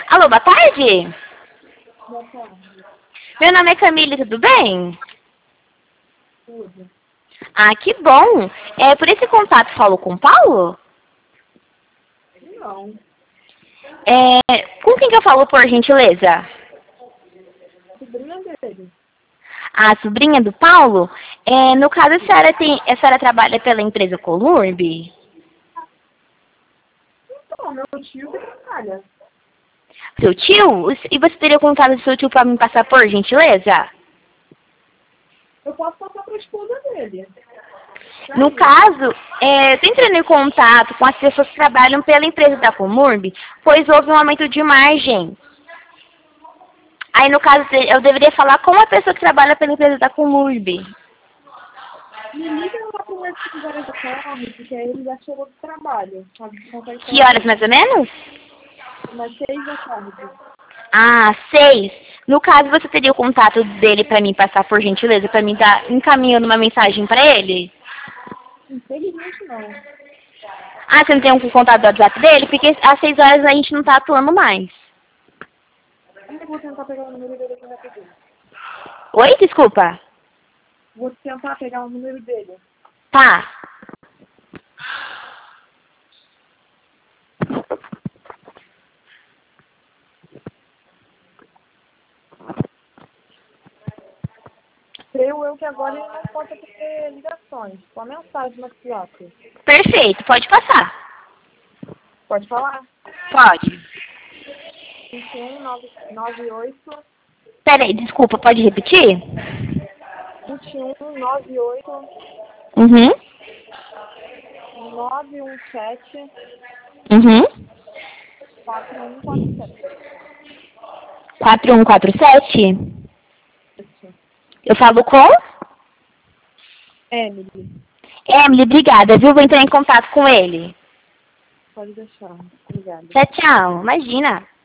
Alô, boa tarde. Boa tarde. Meu nome é Camille, tudo bem? Tudo. Ah, que bom. Por esse contato falou com o Paulo? Não. Com quem que eu falo, por gentileza? Sobrinha dele. A sobrinha do Paulo? No caso, a senhora trabalha pela empresa Colurb? Então, meu tio que trabalha. Seu tio? E você teria contato do seu tio para me passar, por gentileza? Eu posso passar para a esposa dele. No caso, eu tô entrando em contato com as pessoas que trabalham pela empresa da Colurb, pois houve um aumento de margem. Aí, no caso, eu deveria falar com a pessoa que trabalha pela empresa da Colurb. Me liga lá para umas 5 horas da tarde, porque aí ele já chegou do trabalho. Sabe? Consegue Que falar horas, mais ou menos? umas 6 da tarde. Ah, 6. No caso, você teria o contato dele para mim passar, por gentileza, para mim estar encaminhando uma mensagem para ele? Infelizmente não. Ah, você não tem o contato do WhatsApp dele? Porque às 6 horas a gente não tá atuando mais. Eu vou tentar pegar o número dele aqui rapidinho. Oi, desculpa. Vou tentar pegar o número dele. Tá. Creio eu que agora ele não pode ter ligações. Só mensagem no WhatsApp. Perfeito, pode passar. Pode falar? Pode. 21 98 Peraí, desculpa, pode repetir? 21 98 Uhum. 917 Uhum. 4147. 4147? Isso. Eu falo com? Emily, Emily, obrigada, viu? Vou entrar em contato com ele. pode deixar. Obrigada. Tchau, tchau. Imagina.